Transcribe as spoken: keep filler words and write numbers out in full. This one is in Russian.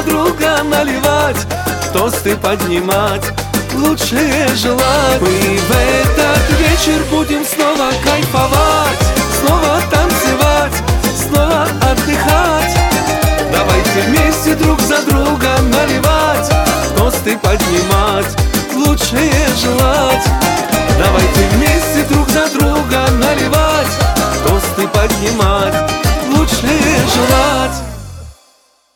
за друга наливать, тосты поднимать, лучшее желать. Мы в этот вечер будем снова кайфовать, снова танцевать, снова отдыхать. Давайте вместе друг за друга наливать, тосты поднимать, лучшее желать. Давайте вместе друг за друга наливать, тосты поднимать, лучшее желать.